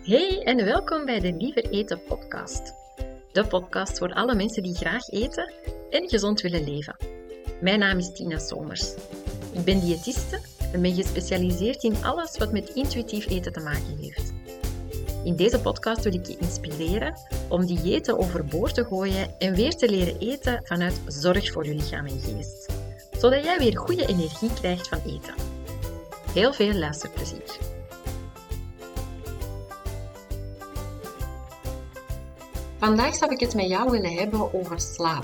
Hey en welkom bij de Liever Eten podcast. De podcast voor alle mensen die graag eten en gezond willen leven. Mijn naam is Tina Somers. Ik ben diëtiste en ben gespecialiseerd in alles wat met intuïtief eten te maken heeft. In deze podcast wil ik je inspireren om diëten overboord te gooien en weer te leren eten vanuit zorg voor je lichaam en geest. Zodat jij weer goede energie krijgt van eten. Heel veel luisterplezier. Vandaag zou ik het met jou willen hebben over slaap.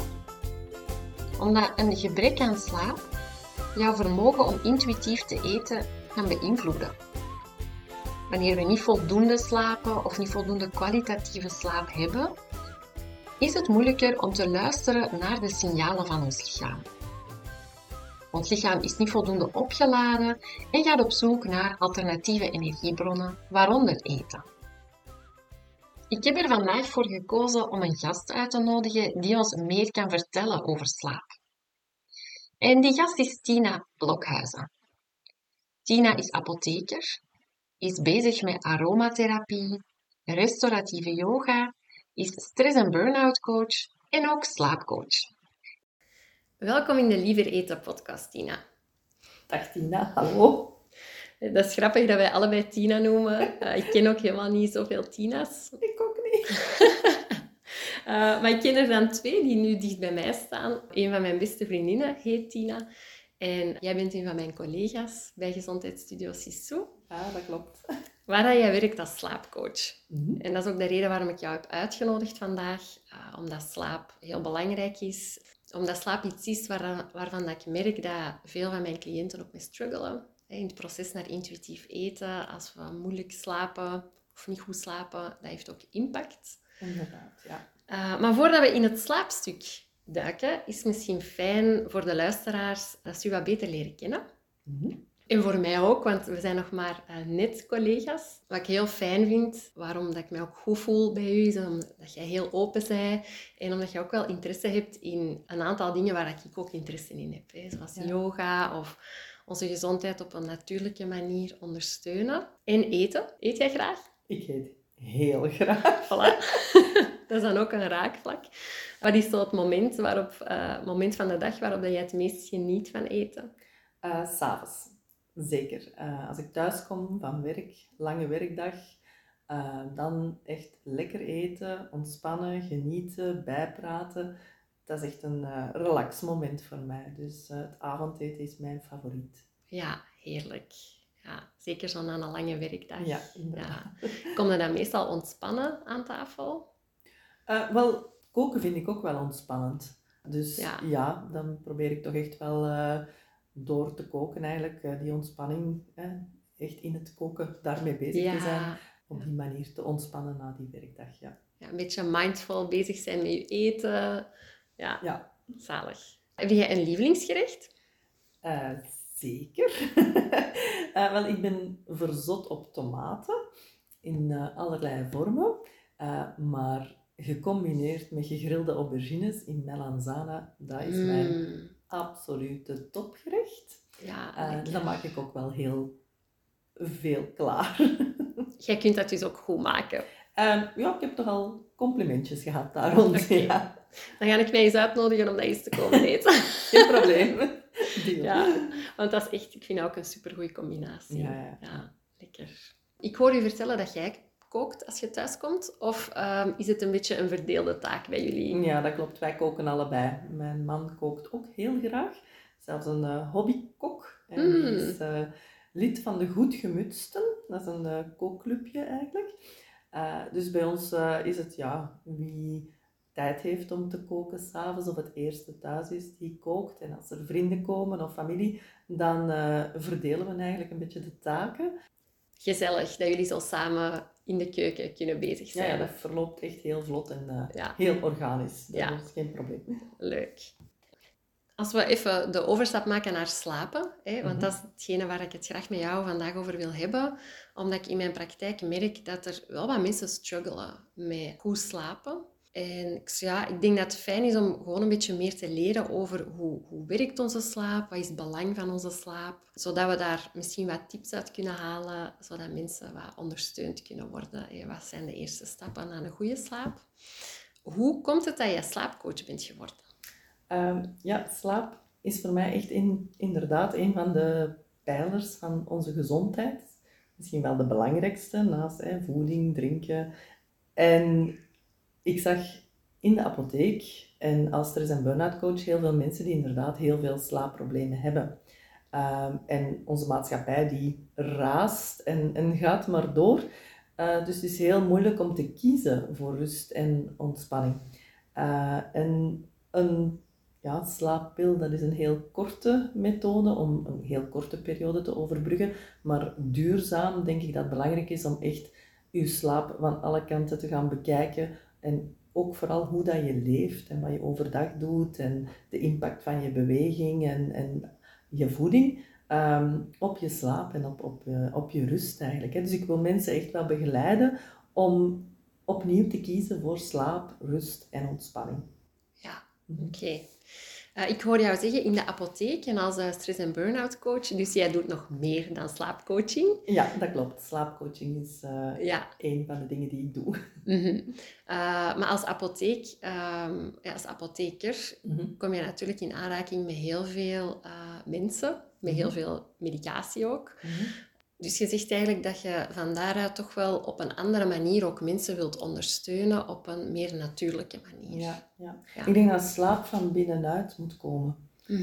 Omdat een gebrek aan slaap jouw vermogen om intuïtief te eten kan beïnvloeden. Wanneer we niet voldoende slapen of niet voldoende kwalitatieve slaap hebben, is het moeilijker om te luisteren naar de signalen van ons lichaam. Ons lichaam is niet voldoende opgeladen en gaat op zoek naar alternatieve energiebronnen, waaronder eten. Ik heb er vandaag voor gekozen om een gast uit te nodigen die ons meer kan vertellen over slaap. En die gast is Tina Blokhuizen. Tina is apotheker, is bezig met aromatherapie, restauratieve yoga, is stress- en burn-out coach en ook slaapcoach. Welkom in de Liever Eten podcast, Tina. Dag Tina, hallo. Dat is grappig dat wij allebei Tina noemen. Ik ken ook helemaal niet zoveel Tina's. Ik ook niet. Maar ik ken er dan 2 die nu dicht bij mij staan. Een van mijn beste vriendinnen heet Tina. En jij bent een van mijn collega's bij Gezondheidsstudio Sissou. Ja, dat klopt. Waar jij werkt als slaapcoach. Mm-hmm. En dat is ook de reden waarom ik jou heb uitgenodigd vandaag. Omdat slaap heel belangrijk is. Omdat slaap iets is waarvan dat ik merk dat veel van mijn cliënten ook mee struggelen. In het proces naar intuïtief eten, als we moeilijk slapen of niet goed slapen, dat heeft ook impact. Inderdaad, ja. Maar voordat we in het slaapstuk duiken, is het misschien fijn voor de luisteraars dat ze u wat beter leren kennen. Mm-hmm. En voor mij ook, want we zijn nog maar net collega's. Wat ik heel fijn vind, waarom dat ik mij ook goed voel bij u, is omdat jij heel open bent en omdat je ook wel interesse hebt in een aantal dingen waar ik ook interesse in heb. Hè, zoals yoga of onze gezondheid op een natuurlijke manier ondersteunen. En eten. Eet jij graag? Ik eet heel graag. Voilà. Dat is dan ook een raakvlak. Wat is zo het moment van de dag waarop dat jij het meest geniet van eten? 'S Avonds, zeker. Als ik thuis kom van werk, lange werkdag, dan echt lekker eten, ontspannen, genieten, bijpraten. Dat is echt een relaxmoment voor mij. Dus het avondeten is mijn favoriet. Ja, heerlijk. Ja, zeker zo na een lange werkdag. Ja, inderdaad. Ja. Kom je dan meestal ontspannen aan tafel? Wel, koken vind ik ook wel ontspannend. Dus ja, dan probeer ik toch echt wel door te koken eigenlijk. Die ontspanning, echt in het koken, daarmee bezig te zijn. Op die manier te ontspannen na die werkdag, ja. Ja, een beetje mindful bezig zijn met je eten. Ja. Zalig. Heb jij een lievelingsgerecht? Zeker. Wel, ik ben verzot op tomaten in allerlei vormen. Maar gecombineerd met gegrilde aubergines in melanzana, dat is mijn absolute topgerecht. Ja, dan maak ik ook wel heel veel klaar. Jij kunt dat dus ook goed maken. Ik heb toch al complimentjes gehad daar rond. Okay. Ja. Dan ga ik mij eens uitnodigen om dat eens te komen eten. Geen probleem. Ja, want dat is echt, ik vind dat ook een supergoeie combinatie. Ja, lekker. Ik hoor u vertellen dat jij kookt als je thuis komt, of is het een beetje een verdeelde taak bij jullie? Ja, dat klopt. Wij koken allebei. Mijn man kookt ook heel graag. Zelfs een hobbykok. En die is lid van de Goed Gemutsten. Dat is een kookclubje eigenlijk. Dus bij ons is het wie tijd heeft om te koken 's avonds of het eerste thuis is die kookt. En als er vrienden komen of familie, dan verdelen we eigenlijk een beetje de taken. Gezellig dat jullie zo samen in de keuken kunnen bezig zijn. Ja, dat verloopt echt heel vlot en heel organisch. Dat is geen probleem. Leuk. Als we even de overstap maken naar slapen, want dat is hetgene waar ik het graag met jou vandaag over wil hebben, omdat ik in mijn praktijk merk dat er wel wat mensen struggelen met goed slapen. En ik denk dat het fijn is om gewoon een beetje meer te leren over hoe werkt onze slaap, wat is het belang van onze slaap, zodat we daar misschien wat tips uit kunnen halen, zodat mensen wat ondersteund kunnen worden. En wat zijn de eerste stappen naar een goede slaap? Hoe komt het dat je slaapcoach bent geworden? Slaap is voor mij echt inderdaad een van de pijlers van onze gezondheid. Misschien wel de belangrijkste, naast voeding, drinken. En ik zag in de apotheek en als stress- en burn-out coach heel veel mensen die inderdaad heel veel slaapproblemen hebben. En onze maatschappij die raast en gaat maar door. Dus het is heel moeilijk om te kiezen voor rust en ontspanning. En een slaappil, dat is een heel korte methode om een heel korte periode te overbruggen. Maar duurzaam denk ik dat het belangrijk is om echt je slaap van alle kanten te gaan bekijken. En ook vooral hoe dat je leeft en wat je overdag doet en de impact van je beweging en je voeding op je slaap en op je rust eigenlijk. Dus ik wil mensen echt wel begeleiden om opnieuw te kiezen voor slaap, rust en ontspanning. Ja, oké. Ik hoor jou zeggen in de apotheek en als stress- en burn-out coach, dus jij doet nog meer dan slaapcoaching. Ja, dat klopt. Slaapcoaching is een van de dingen die ik doe. Maar als als apotheker kom je natuurlijk in aanraking met heel veel mensen, met heel veel medicatie ook. Dus je zegt eigenlijk dat je van daaruit toch wel op een andere manier ook mensen wilt ondersteunen op een meer natuurlijke manier. Ja. Ik denk dat slaap van binnenuit moet komen.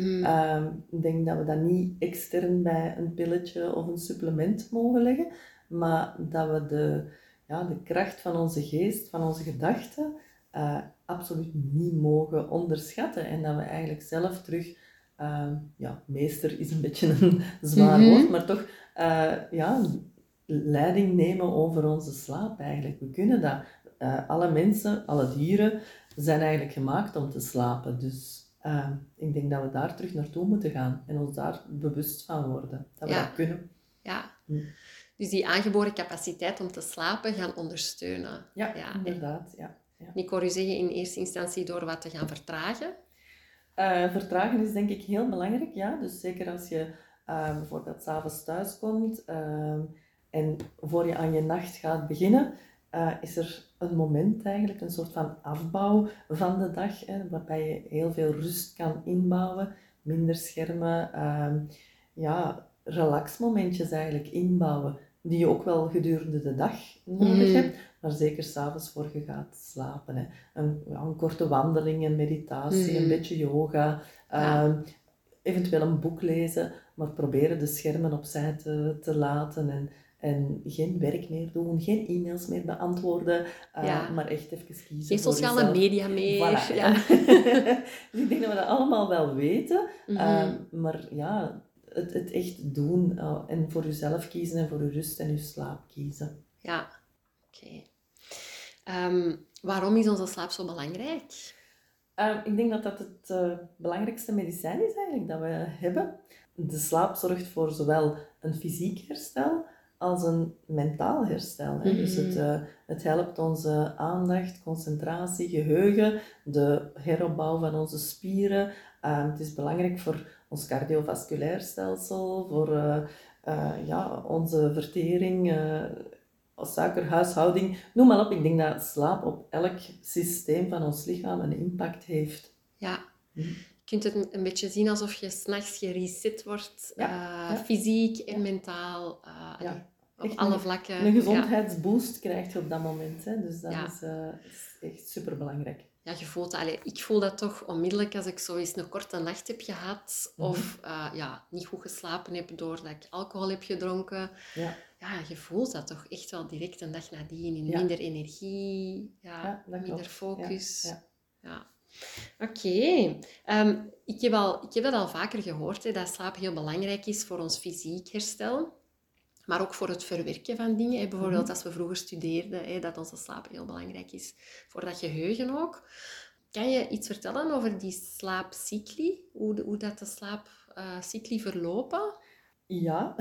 Ik denk dat we dat niet extern bij een pilletje of een supplement mogen leggen, maar dat we de kracht van onze geest, van onze gedachten, absoluut niet mogen onderschatten. En dat we eigenlijk zelf terug, meester is een beetje een zwaar woord, maar toch leiding nemen over onze slaap eigenlijk. We kunnen dat. Alle mensen, alle dieren zijn eigenlijk gemaakt om te slapen. Dus ik denk dat we daar terug naartoe moeten gaan en ons daar bewust van worden. Dat we dat kunnen. Ja. Dus die aangeboren capaciteit om te slapen gaan ondersteunen. Ja. Inderdaad. Ja. Ik hoor u zeggen in eerste instantie door wat te gaan vertragen. Vertragen is denk ik heel belangrijk, ja. Dus zeker als je bijvoorbeeld 's avonds thuis komt en voor je aan je nacht gaat beginnen, is er een moment eigenlijk, een soort van afbouw van de dag, waarbij je heel veel rust kan inbouwen, minder schermen, relaxmomentjes eigenlijk inbouwen, die je ook wel gedurende de dag nodig hebt, maar zeker 's avonds voor je gaat slapen. Een korte wandeling, een meditatie, een beetje yoga, eventueel een boek lezen, maar proberen de schermen opzij te laten en geen werk meer doen, geen e-mails meer beantwoorden, maar echt even kiezen geen voor sociale jezelf. media meer. Voilà, ja. Dus ik denk dat we dat allemaal wel weten, maar het echt doen en voor jezelf kiezen en voor je rust en je slaap kiezen. Ja, oké. Waarom is onze slaap zo belangrijk? Ik denk dat dat het belangrijkste medicijn is eigenlijk dat we hebben. De slaap zorgt voor zowel een fysiek herstel als een mentaal herstel. Dus het helpt onze aandacht, concentratie, geheugen, de heropbouw van onze spieren. Het is belangrijk voor ons cardiovasculair stelsel, voor onze vertering, suikerhuishouding, noem maar op. Ik denk dat slaap op elk systeem van ons lichaam een impact heeft. Ja. Je kunt het een beetje zien alsof je 's nachts gereset wordt, fysiek en mentaal, op alle vlakken. Een gezondheidsboost krijg je op dat moment. Dus dat is echt superbelangrijk. Ja, je voelt dat. Ik voel dat toch onmiddellijk als ik zo eens een korte nacht heb gehad of niet goed geslapen heb doordat ik alcohol heb gedronken. Ja, je voelt dat toch echt wel direct een dag nadien in minder energie, minder focus. Ja. Oké. Ik heb dat al vaker gehoord, dat slaap heel belangrijk is voor ons fysiek herstel. Maar ook voor het verwerken van dingen. Bijvoorbeeld als we vroeger studeerden, dat onze slaap heel belangrijk is voor dat geheugen ook. Kan je iets vertellen over die slaapcycli? Hoe dat de slaapcycli verlopen? Ja.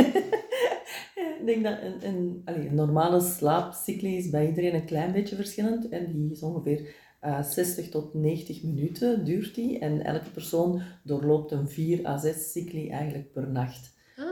Ik denk dat een normale slaapcycli is bij iedereen een klein beetje verschillend. En die is ongeveer 60 tot 90 minuten duurt die en elke persoon doorloopt een 4 à 6 cycli eigenlijk per nacht.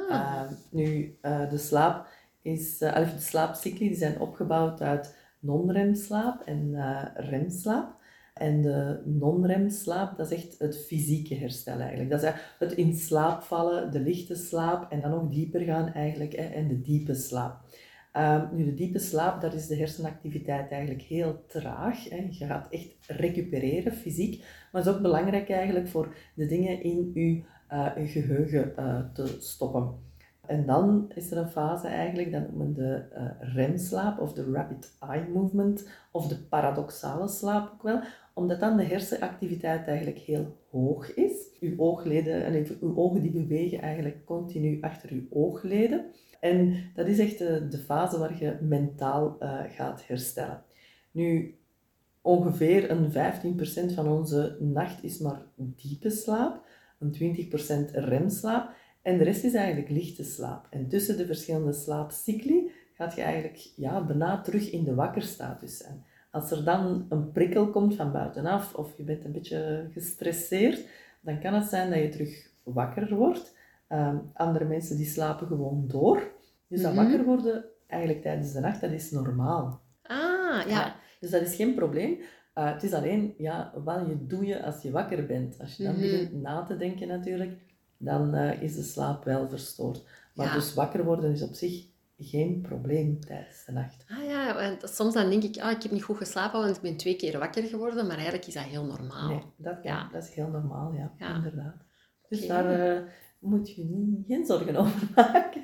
De slaapcycli die zijn opgebouwd uit non-remslaap en remslaap. En de non-remslaap, dat is echt het fysieke herstel eigenlijk. Dat is het in slaap vallen, de lichte slaap en dan nog dieper gaan eigenlijk, en de diepe slaap. De diepe slaap, daar is de hersenactiviteit eigenlijk heel traag. Je gaat echt recupereren, fysiek. Maar het is ook belangrijk eigenlijk voor de dingen in je geheugen te stoppen. En dan is er een fase eigenlijk, dat noemen we de remslaap of de rapid eye movement of de paradoxale slaap ook wel, omdat dan de hersenactiviteit eigenlijk heel hoog is. Uw ogen die bewegen eigenlijk continu achter uw oogleden. En dat is echt de fase waar je mentaal gaat herstellen. Nu, ongeveer een 15% van onze nacht is maar diepe slaap, een 20% remslaap en de rest is eigenlijk lichte slaap. En tussen de verschillende slaapcycli gaat je eigenlijk bijna terug in de wakkerstatus zijn. Als er dan een prikkel komt van buitenaf of je bent een beetje gestresseerd, dan kan het zijn dat je terug wakker wordt. Andere mensen die slapen gewoon door. Dus dat wakker worden eigenlijk tijdens de nacht, dat is normaal. Ja. Dus dat is geen probleem. Het is alleen, wat doe je als je wakker bent? Als je dan begint na te denken natuurlijk, dan is de slaap wel verstoord. Maar dus wakker worden is op zich geen probleem tijdens de nacht. Want soms dan denk ik, ik heb niet goed geslapen, want ik ben 2 keer wakker geworden, maar eigenlijk is dat heel normaal. Nee, dat is heel normaal, inderdaad. Dus daar moet je geen zorgen over maken.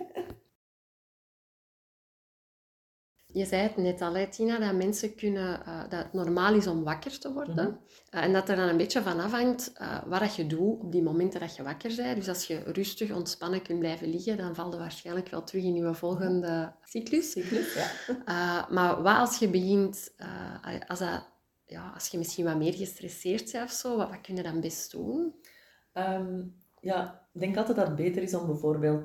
Je zei het net al, Tina, dat mensen dat het normaal is om wakker te worden. En dat er dan een beetje van afhangt wat dat je doet op die momenten dat je wakker bent. Dus als je rustig, ontspannen kunt blijven liggen, dan val je waarschijnlijk wel terug in je volgende cyclus. Maar wat als je begint, als je misschien wat meer gestresseerd bent of zo, wat kun je dan best doen? Ik denk altijd dat het beter is om bijvoorbeeld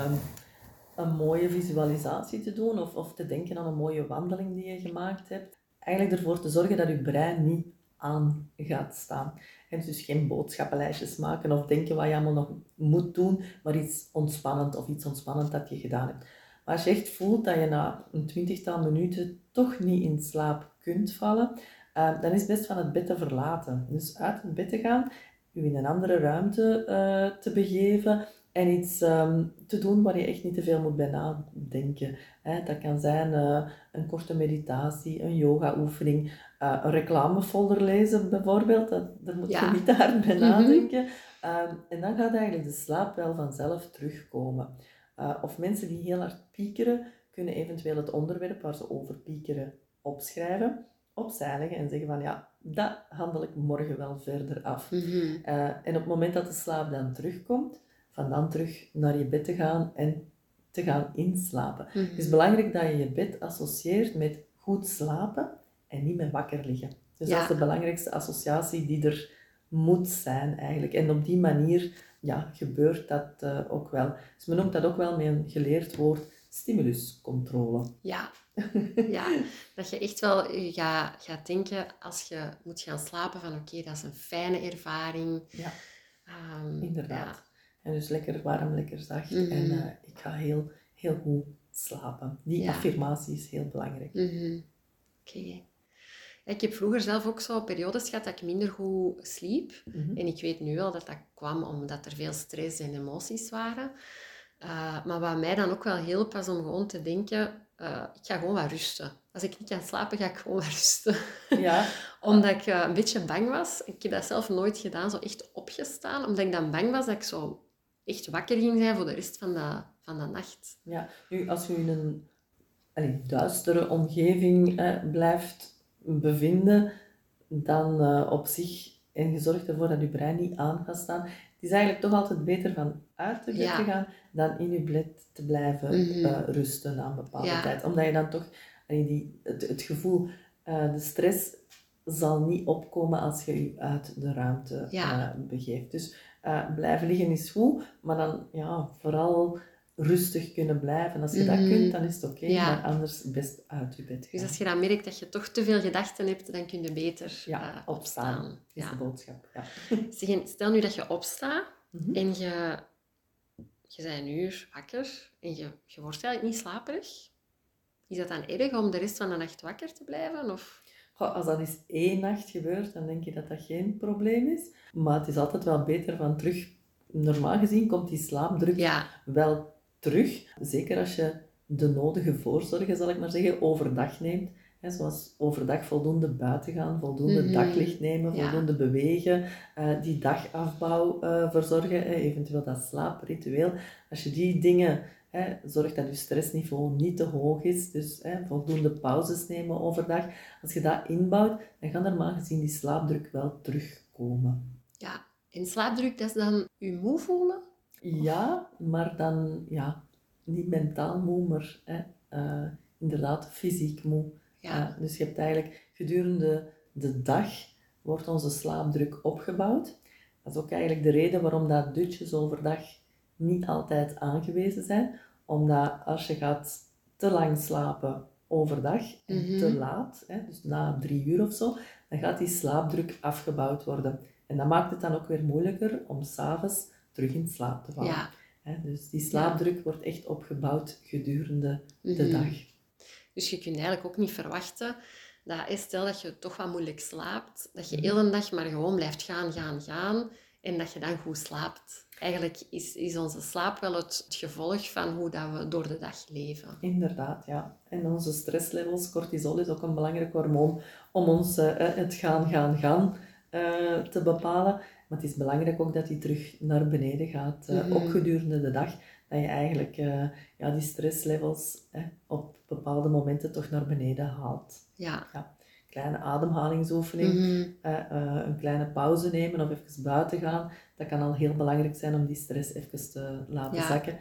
een mooie visualisatie te doen of te denken aan een mooie wandeling die je gemaakt hebt. Eigenlijk ervoor te zorgen dat je brein niet aan gaat staan. En dus geen boodschappenlijstjes maken of denken wat je allemaal nog moet doen, maar iets ontspannend dat je gedaan hebt. Maar als je echt voelt dat je na een 20-tal minuten toch niet in slaap kunt vallen, dan is het best van het bed te verlaten. Dus uit het bed te gaan, je in een andere ruimte te begeven en iets te doen waar je echt niet te veel moet bij nadenken. Dat kan zijn een korte meditatie, een yoga-oefening, een reclamefolder lezen bijvoorbeeld. Daar moet je niet te hard bij nadenken. En dan gaat eigenlijk de slaap wel vanzelf terugkomen. Of mensen die heel hard piekeren, kunnen eventueel het onderwerp waar ze over piekeren opschrijven, opzij leggen en zeggen van dat handel ik morgen wel verder af. En op het moment dat de slaap dan terugkomt, van dan terug naar je bed te gaan en te gaan inslapen. Het is belangrijk dat je je bed associeert met goed slapen en niet met wakker liggen. Dus dat is de belangrijkste associatie die er moet zijn eigenlijk. En op die manier gebeurt dat ook wel. Dus men noemt dat ook wel met een geleerd woord stimuluscontrole. Ja, dat je echt wel gaat denken als je moet gaan slapen van oké, dat is een fijne ervaring. Ja, inderdaad. En dus lekker warm, lekker zacht. En ik ga heel, heel goed slapen. Die affirmatie is heel belangrijk. Oké. Ik heb vroeger zelf ook zo periodes gehad dat ik minder goed sliep. En ik weet nu wel dat dat kwam omdat er veel stress en emoties waren. Maar wat mij dan ook wel hielp, was om gewoon te denken, ik ga gewoon wat rusten. Als ik niet kan slapen, ga ik gewoon wat rusten. Omdat ik een beetje bang was. Ik heb dat zelf nooit gedaan, zo echt opgestaan. Omdat ik dan bang was dat ik zo echt wakker ging zijn voor de rest van de nacht. Ja, nu als je in een duistere omgeving blijft bevinden, dan op zich, en je zorgt ervoor dat je brein niet aan gaat staan. Het is eigenlijk toch altijd beter van uit de bed te gaan dan in je bed te blijven rusten na een bepaalde tijd. Omdat je dan toch het gevoel, de stress zal niet opkomen als je je uit de ruimte begeeft. Dus blijven liggen is goed, maar dan vooral rustig kunnen blijven. Als je dat kunt, dan is het oké, Ja. maar anders best uit je bed gaan. Dus als je dan merkt dat je toch te veel gedachten hebt, dan kun je beter opstaan. Is de boodschap. Ja. Stel nu dat je opstaat Mhm. en je bent een uur wakker en je wordt eigenlijk niet slaperig. Is dat dan erg om de rest van de nacht wakker te blijven? Of? Goh, als dat eens 1 nacht gebeurt, dan denk je dat dat geen probleem is. Maar het is altijd wel beter van terug. Normaal gezien komt die slaapdruk wel terug. Zeker als je de nodige voorzorgen, zal ik maar zeggen, overdag neemt. Zoals overdag voldoende buiten gaan, voldoende daglicht nemen, voldoende bewegen, die dagafbouw verzorgen, eventueel dat slaapritueel. Als je die dingen zorgt dat je stressniveau niet te hoog is, dus voldoende pauzes nemen overdag. Als je dat inbouwt, dan gaat normaal gezien die slaapdruk wel terugkomen. Ja, en slaapdruk, dat is dan je moe voelen? Ja, maar dan niet mentaal moe, maar inderdaad fysiek moe. Ja. Dus je hebt eigenlijk gedurende de dag wordt onze slaapdruk opgebouwd. Dat is ook eigenlijk de reden waarom dat dutjes overdag niet altijd aangewezen zijn. Omdat als je gaat te lang slapen overdag en te laat, dus na 3 uur of zo, dan gaat die slaapdruk afgebouwd worden. En dat maakt het dan ook weer moeilijker om 's avonds terug in slaap te vallen. Ja. Dus die slaapdruk wordt echt opgebouwd gedurende de dag. Dus je kunt eigenlijk ook niet verwachten dat, stel dat je toch wat moeilijk slaapt, dat je heel een dag maar gewoon blijft gaan en dat je dan goed slaapt. Eigenlijk is onze slaap wel het gevolg van hoe dat we door de dag leven. Inderdaad, ja. En onze stresslevels, cortisol is ook een belangrijk hormoon om ons het gaan te bepalen. Maar het is belangrijk ook dat die terug naar beneden gaat, ook gedurende de dag. Dat je eigenlijk die stresslevels op bepaalde momenten toch naar beneden haalt. Ja. Kleine ademhalingsoefening, een kleine pauze nemen of even buiten gaan. Dat kan al heel belangrijk zijn om die stress even te laten zakken.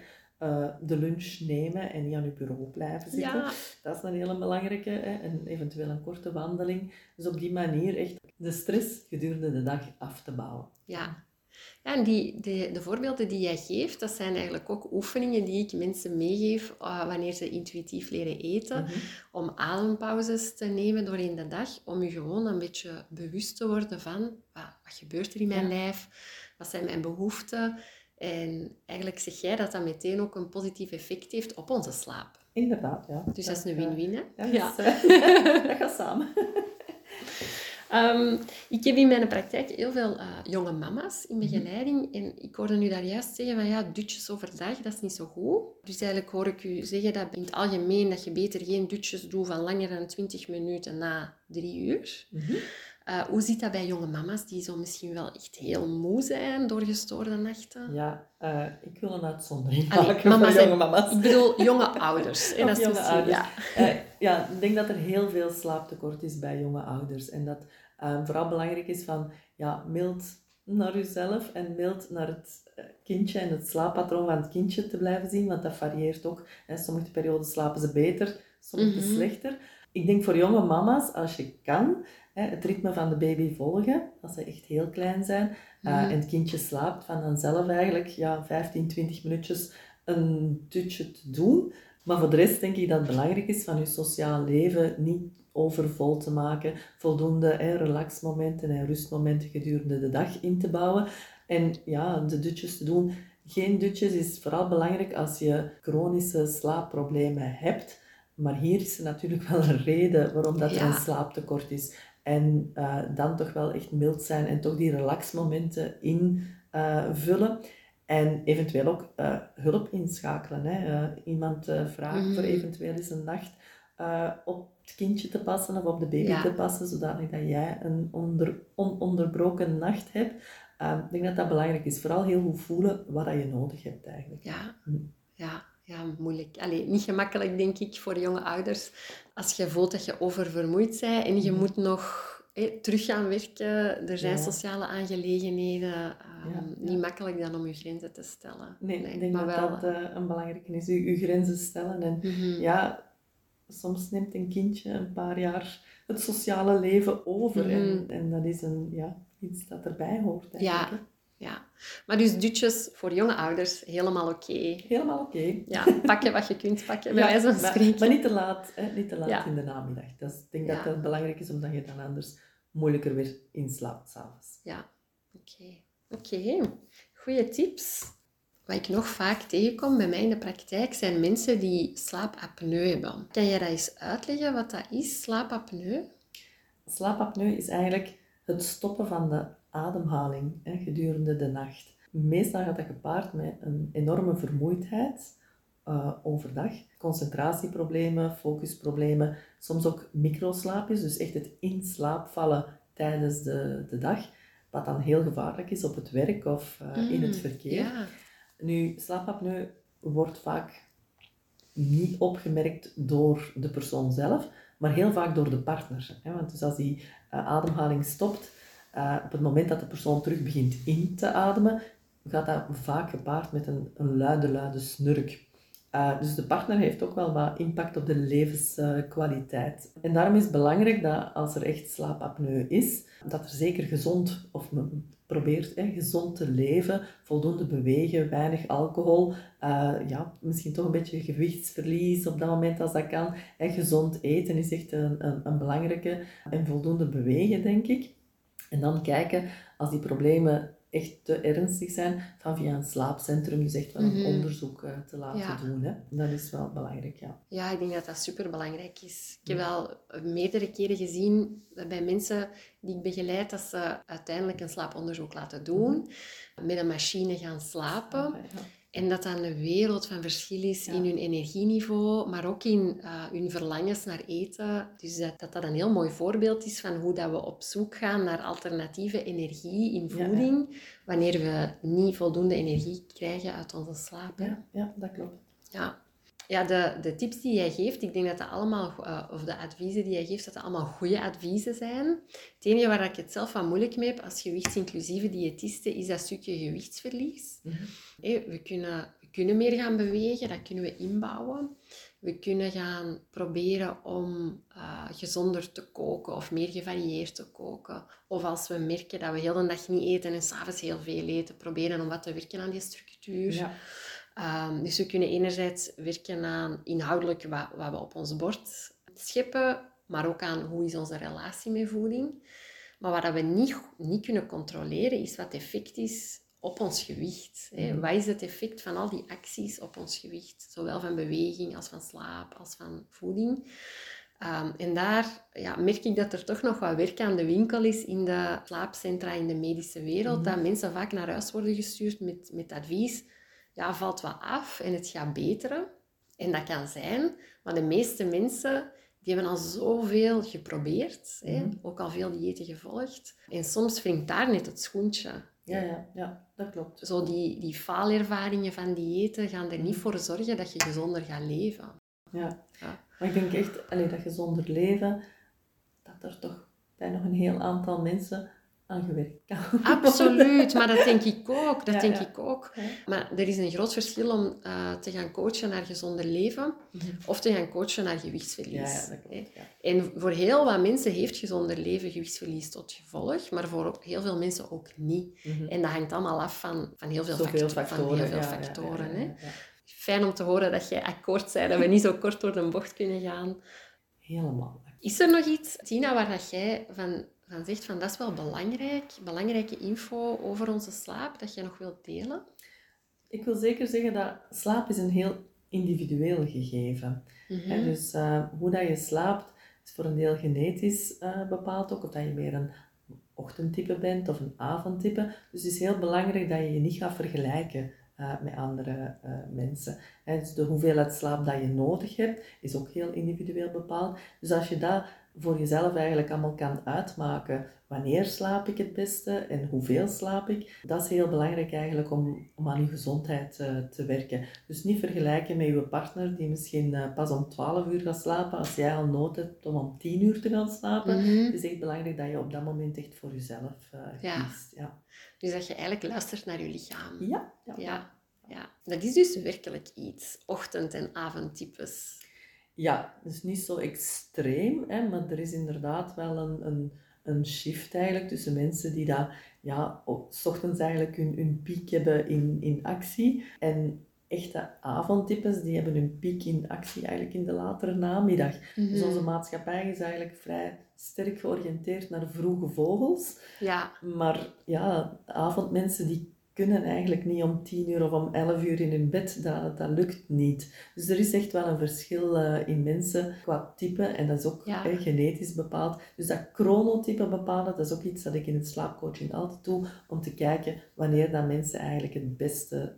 De lunch nemen en niet aan je bureau blijven zitten. Ja. Dat is een hele belangrijke. En eventueel een korte wandeling. Dus op die manier echt de stress gedurende de dag af te bouwen. Ja. Ja, en de voorbeelden die jij geeft, dat zijn eigenlijk ook oefeningen die ik mensen meegeef wanneer ze intuïtief leren eten. Om adempauzes te nemen doorheen de dag. Om je gewoon een beetje bewust te worden van wat gebeurt er in mijn lijf? Wat zijn mijn behoeften? En eigenlijk zeg jij dat dat meteen ook een positief effect heeft op onze slaap. Inderdaad, ja. Dus dat is een win-win, hè? Ja. Dat gaat samen. Ik heb in mijn praktijk heel veel jonge mama's in begeleiding. En ik hoorde nu daar juist zeggen van dutjes overdag, dat is niet zo goed. Dus eigenlijk hoor ik u zeggen dat in het algemeen dat je beter geen dutjes doet van langer dan 20 minuten na 3 uur. Hoe zit dat bij jonge mama's die zo misschien wel echt heel moe zijn door gestoorde nachten? Ja, ik wil een uitzondering maken voor jonge mama's. Ik bedoel jonge ouders. En dat is jonge ouders. Ja. Ik denk dat er heel veel slaaptekort is bij jonge ouders. En dat vooral belangrijk is van mild naar jezelf en mild naar het kindje en het slaappatroon van het kindje te blijven zien. Want dat varieert ook. Sommige perioden slapen ze beter, sommige slechter. Ik denk voor jonge mama's, als je kan, het ritme van de baby volgen, als ze echt heel klein zijn, en het kindje slaapt, van dan zelf eigenlijk 15, 20 minuutjes een dutje te doen. Maar voor de rest denk ik dat het belangrijk is van je sociaal leven niet overvol te maken, voldoende relaxmomenten en rustmomenten gedurende de dag in te bouwen. En de dutjes te doen. Geen dutjes is vooral belangrijk als je chronische slaapproblemen hebt. Maar hier is er natuurlijk wel een reden waarom dat er een slaaptekort is. En dan toch wel echt mild zijn en toch die relaxmomenten invullen. En eventueel ook hulp inschakelen. Iemand vragen voor eventueel eens een nacht op het kindje te passen of op de baby te passen, zodat jij een ononderbroken nacht hebt. Ik denk dat dat belangrijk is. Vooral heel goed voelen wat je nodig hebt eigenlijk. Ja, moeilijk. Niet gemakkelijk, denk ik, voor jonge ouders. Als je voelt dat je oververmoeid bent en je moet nog terug gaan werken. Er zijn sociale aangelegenheden. Niet makkelijk dan om je grenzen te stellen. Nee, ik denk maar dat een belangrijke is. Je grenzen stellen. En soms neemt een kindje een paar jaar het sociale leven over. En dat is iets dat erbij hoort eigenlijk. Ja. Maar dus dutjes voor jonge ouders, helemaal oké. Helemaal oké. Ja, pakken wat je kunt pakken, bij wijze van spreken. Maar niet te laat, hè? Niet te laat Ja. in de namiddag. Ik denk Ja. dat belangrijk is, omdat je dan anders moeilijker weer inslaapt s'avonds. Ja, oké. Goeie tips. Wat ik nog vaak tegenkom bij mij in de praktijk zijn mensen die slaapapneu hebben. Kan jij dat eens uitleggen wat dat is, slaapapneu? Slaapapneu is eigenlijk het stoppen van de ademhaling gedurende de nacht. Meestal gaat dat gepaard met een enorme vermoeidheid overdag. Concentratieproblemen, focusproblemen, soms ook microslaapjes, dus echt het in slaap vallen tijdens de dag. Wat dan heel gevaarlijk is op het werk of in het verkeer. Ja. Nu, slaapapneu wordt vaak niet opgemerkt door de persoon zelf, maar heel vaak door de partner. Want dus als die ademhaling stopt, op het moment dat de persoon terug begint in te ademen, gaat dat vaak gepaard met een luide snurk. Dus de partner heeft ook wel wat impact op de levenskwaliteit. En daarom is het belangrijk dat als er echt slaapapneu is, dat er zeker gezond, of men probeert gezond te leven, voldoende bewegen, weinig alcohol, misschien toch een beetje gewichtsverlies op dat moment als dat kan. En gezond eten is echt een belangrijke, en voldoende bewegen, denk ik. En dan kijken, als die problemen echt te ernstig zijn, van via een slaapcentrum dus echt wel een onderzoek te laten doen. Hè. Dat is wel belangrijk, ja. Ja, ik denk dat dat superbelangrijk is. Ik heb wel meerdere keren gezien bij mensen die ik begeleid, dat ze uiteindelijk een slaaponderzoek laten doen, met een machine gaan slapen. Ja. En dat dat een wereld van verschil is in hun energieniveau, maar ook in hun verlangens naar eten. Dus dat een heel mooi voorbeeld is van hoe dat we op zoek gaan naar alternatieve energie in voeding, wanneer we niet voldoende energie krijgen uit onze slaap. Ja, dat klopt. Ja, de tips die jij geeft, ik denk dat dat allemaal, of de adviezen die jij geeft, dat dat allemaal goede adviezen zijn. Het enige waar ik het zelf wat moeilijk mee heb als gewichtsinclusieve diëtiste, is dat stukje gewichtsverlies. We kunnen meer gaan bewegen, dat kunnen we inbouwen. We kunnen gaan proberen om gezonder te koken of meer gevarieerd te koken. Of als we merken dat we heel de dag niet eten en 's avonds heel veel eten, proberen om wat te werken aan die structuur. Ja. Dus we kunnen enerzijds werken aan inhoudelijk wat we op ons bord scheppen, maar ook aan hoe is onze relatie met voeding. Maar wat we niet kunnen controleren, is wat het effect is op ons gewicht. Wat is het effect van al die acties op ons gewicht? Zowel van beweging als van slaap als van voeding. En daar merk ik dat er toch nog wat werk aan de winkel is in de slaapcentra in de medische wereld. Dat mensen vaak naar huis worden gestuurd met advies. Ja, valt wat af en het gaat beteren. En dat kan zijn, maar de meeste mensen die hebben al zoveel geprobeerd. Ook al veel diëten gevolgd. En soms wringt daar net het schoentje. Ja, dat klopt. Zo die faalervaringen van diëten gaan er niet voor zorgen dat je gezonder gaat leven. Ja. Maar ik denk echt, dat gezonder leven, dat er toch bij nog een heel aantal mensen aan gewerkt kan. Absoluut, maar dat denk ik ook. Ja. Maar er is een groot verschil om te gaan coachen naar gezonder leven of te gaan coachen naar gewichtsverlies. Ja, dat klopt. Ja. En voor heel wat mensen heeft gezonder leven gewichtsverlies tot gevolg, maar voor heel veel mensen ook niet. En dat hangt allemaal af van heel veel factoren. Ja. Fijn om te horen dat jij akkoord bent, dat we niet zo kort door de bocht kunnen gaan. Helemaal. Is er nog iets, Tina, waar dat jij van zegt van dat is wel belangrijke info over onze slaap, dat jij nog wilt delen? Ik wil zeker zeggen dat slaap is een heel individueel gegeven. Dus hoe dat je slaapt is voor een deel genetisch bepaald ook, of dat je meer een ochtendtype bent of een avondtype. Dus het is heel belangrijk dat je je niet gaat vergelijken met andere mensen. Dus de hoeveelheid slaap dat je nodig hebt, is ook heel individueel bepaald. Dus als je dat voor jezelf eigenlijk allemaal kan uitmaken, wanneer slaap ik het beste en hoeveel slaap ik, dat is heel belangrijk eigenlijk om aan je gezondheid te werken. Dus niet vergelijken met je partner die misschien pas om 12 uur gaat slapen, als jij al nood hebt om 10 uur te gaan slapen. Het is echt belangrijk dat je op dat moment echt voor jezelf kiest. Ja. Dus dat je eigenlijk luistert naar je lichaam. Ja. Dat is dus werkelijk iets. Ochtend- en avondtypes. Ja, dus niet zo extreem, maar er is inderdaad wel een shift eigenlijk tussen mensen die dat, ja, 's ochtends eigenlijk hun piek hebben in actie. En echte avondtypes, die hebben hun piek in actie eigenlijk in de latere namiddag. Dus onze maatschappij is eigenlijk vrij sterk georiënteerd naar vroege vogels. Ja. Maar ja, avondmensen die kunnen eigenlijk niet om 10 uur of om 11 uur in hun bed. Dat lukt niet. Dus er is echt wel een verschil in mensen qua type. En dat is ook genetisch bepaald. Dus dat chronotype bepalen, dat is ook iets dat ik in het slaapcoaching altijd doe. Om te kijken wanneer dat mensen eigenlijk het beste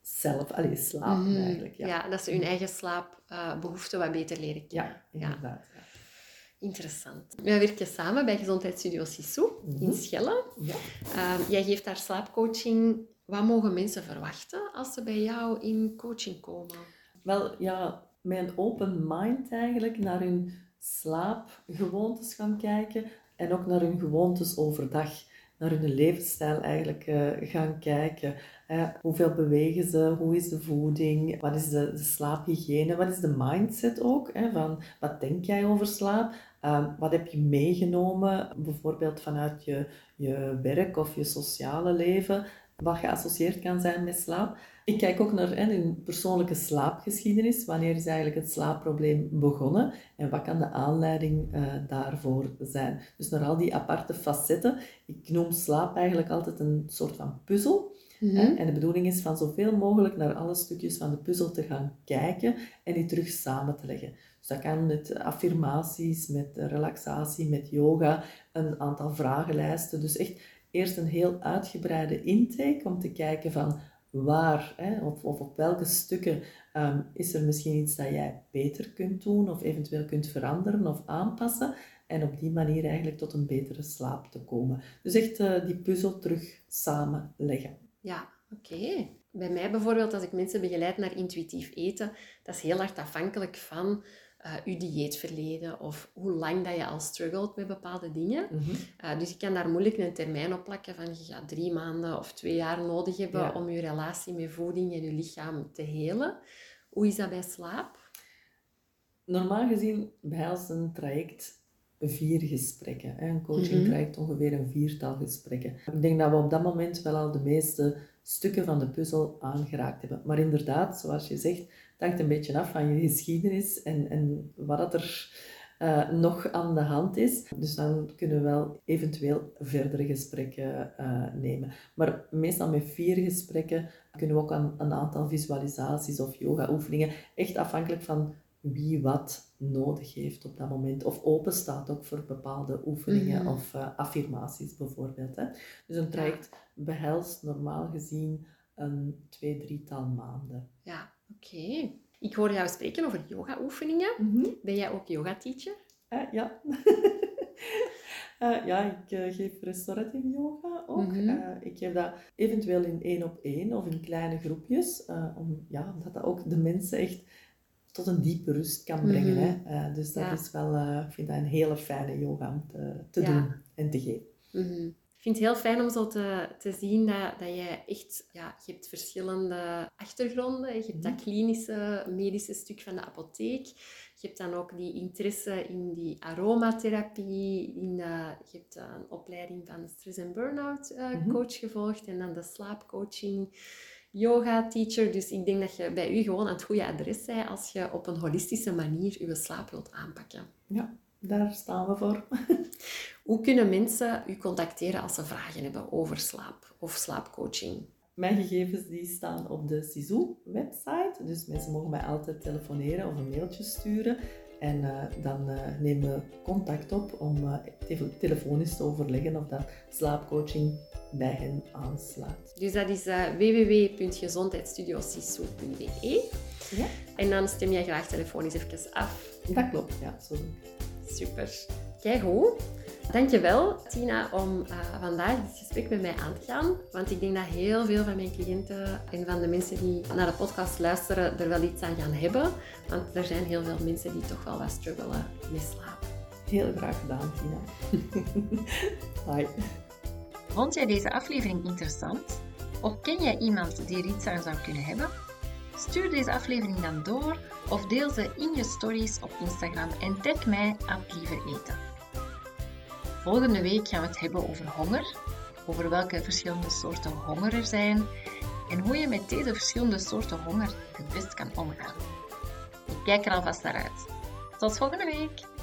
slapen eigenlijk. Ja, dat ze hun eigen slaapbehoeften wat beter leren kennen. Ja, inderdaad. Ja. Interessant. Wij werken samen bij Gezondheidsstudio Sissou in Schelle. Ja. Jij geeft daar slaapcoaching. Wat mogen mensen verwachten als ze bij jou in coaching komen? Wel, ja, met een open mind eigenlijk naar hun slaapgewoontes gaan kijken en ook naar hun gewoontes overdag, naar hun levensstijl eigenlijk gaan kijken. Hoeveel bewegen ze? Hoe is de voeding? Wat is de slaaphygiëne? Wat is de mindset ook? Van, wat denk jij over slaap? Wat heb je meegenomen, bijvoorbeeld vanuit je werk of je sociale leven, wat geassocieerd kan zijn met slaap? Ik kijk ook naar hun persoonlijke slaapgeschiedenis. Wanneer is eigenlijk het slaapprobleem begonnen? En wat kan de aanleiding daarvoor zijn? Dus naar al die aparte facetten. Ik noem slaap eigenlijk altijd een soort van puzzel. En de bedoeling is van zoveel mogelijk naar alle stukjes van de puzzel te gaan kijken en die terug samen te leggen. Dus dat kan met affirmaties, met relaxatie, met yoga, een aantal vragenlijsten. Dus echt eerst een heel uitgebreide intake om te kijken van waar of op welke stukken is er misschien iets dat jij beter kunt doen of eventueel kunt veranderen of aanpassen. En op die manier eigenlijk tot een betere slaap te komen. Dus echt die puzzel terug samenleggen. Ja, oké. Bij mij bijvoorbeeld, als ik mensen begeleid naar intuïtief eten, dat is heel hard afhankelijk van je dieetverleden of hoe lang dat je al struggelt met bepaalde dingen. Dus ik kan daar moeilijk een termijn op plakken van je gaat 3 maanden of 2 jaar nodig hebben om je relatie met voeding en je lichaam te helen. Hoe is dat bij slaap? Normaal gezien behelst een traject 4 gesprekken. Een coaching traject ongeveer een 4-tal gesprekken. Ik denk dat we op dat moment wel al de meeste stukken van de puzzel aangeraakt hebben. Maar inderdaad, zoals je zegt, het hangt een beetje af van je geschiedenis en wat er nog aan de hand is. Dus dan kunnen we wel eventueel verdere gesprekken nemen. Maar meestal met 4 gesprekken kunnen we ook aan een aantal visualisaties of yoga-oefeningen, echt afhankelijk van wie wat nodig heeft op dat moment. Of open staat ook voor bepaalde oefeningen of affirmaties bijvoorbeeld. Dus een traject behelst normaal gezien een 2-3-tal maanden. Ja, oké. Ik hoor jou spreken over yoga-oefeningen. Ben jij ook yoga-teacher? Ja. Ja, ik geef restorative yoga ook. Ik geef dat eventueel in 1-op-1 of in kleine groepjes. Omdat dat ook de mensen echt tot een diepe rust kan brengen. Dus dat is wel, ik vind dat een hele fijne yoga om te doen en te geven. Ik vind het heel fijn om zo te zien dat je echt... Ja, je hebt verschillende achtergronden. Je hebt dat klinische, medische stuk van de apotheek. Je hebt dan ook die interesse in die aromatherapie. Je hebt een opleiding van de stress- en burn-out coach gevolgd. En dan de slaapcoaching, yoga-teacher. Dus ik denk dat je bij u gewoon aan het goede adres bent als je op een holistische manier je slaap wilt aanpakken. Ja, daar staan we voor. Hoe kunnen mensen u contacteren als ze vragen hebben over slaap of slaapcoaching? Mijn gegevens die staan op de Sissou-website. Dus mensen mogen mij altijd telefoneren of een mailtje sturen. En dan nemen we contact op om telefonisch te overleggen of dat slaapcoaching bij hen aanslaat. Dus dat is www.gezondheidsstudiosissou.be. Ja. En dan stem jij graag telefonisch even af. Dat klopt, ja. Zo. Super. Kijk hoe. Dankjewel, Tina, om vandaag dit gesprek met mij aan te gaan. Want ik denk dat heel veel van mijn cliënten en van de mensen die naar de podcast luisteren er wel iets aan gaan hebben. Want er zijn heel veel mensen die toch wel wat struggelen met slaap. Heel graag gedaan, Tina. Hoi. Vond jij deze aflevering interessant? Of ken jij iemand die er iets aan zou kunnen hebben? Stuur deze aflevering dan door of deel ze in je stories op Instagram en tag mij @lievereten. Volgende week gaan we het hebben over honger, over welke verschillende soorten honger er zijn en hoe je met deze verschillende soorten honger het best kan omgaan. Ik kijk er alvast naar uit. Tot volgende week!